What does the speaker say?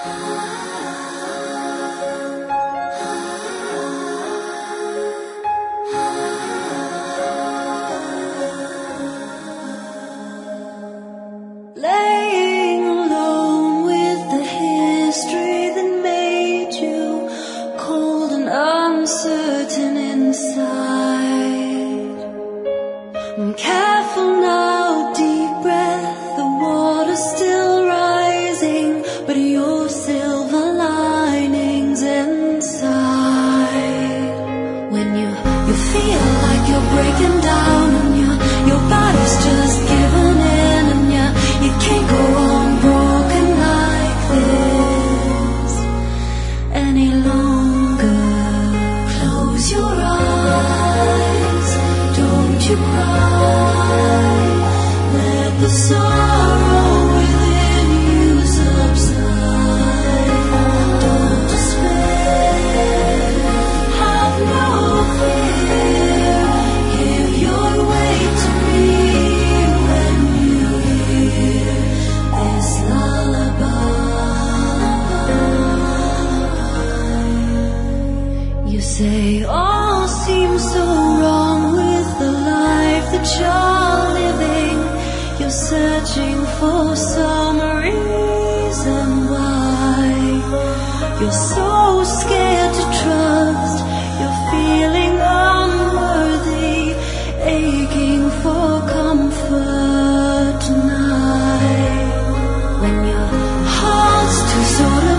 Laying alone with the history that made you cold and uncertain inside. Careful now, deep breath, the water's still rising, but your silver linings inside. When you feel like you're breaking down and your body's just giving in, and you can't go on broken like this any longer. Close your eyes, don't you cry. Let the sorrow within you subside. Don't despair, have no fear. Give your weight to me when you hear this lullaby. You say all seems so wrong with the life that you're living. You're searching for some reason why. You're so scared to trust. You're feeling unworthy, aching for comfort tonight. When your heart's too sort of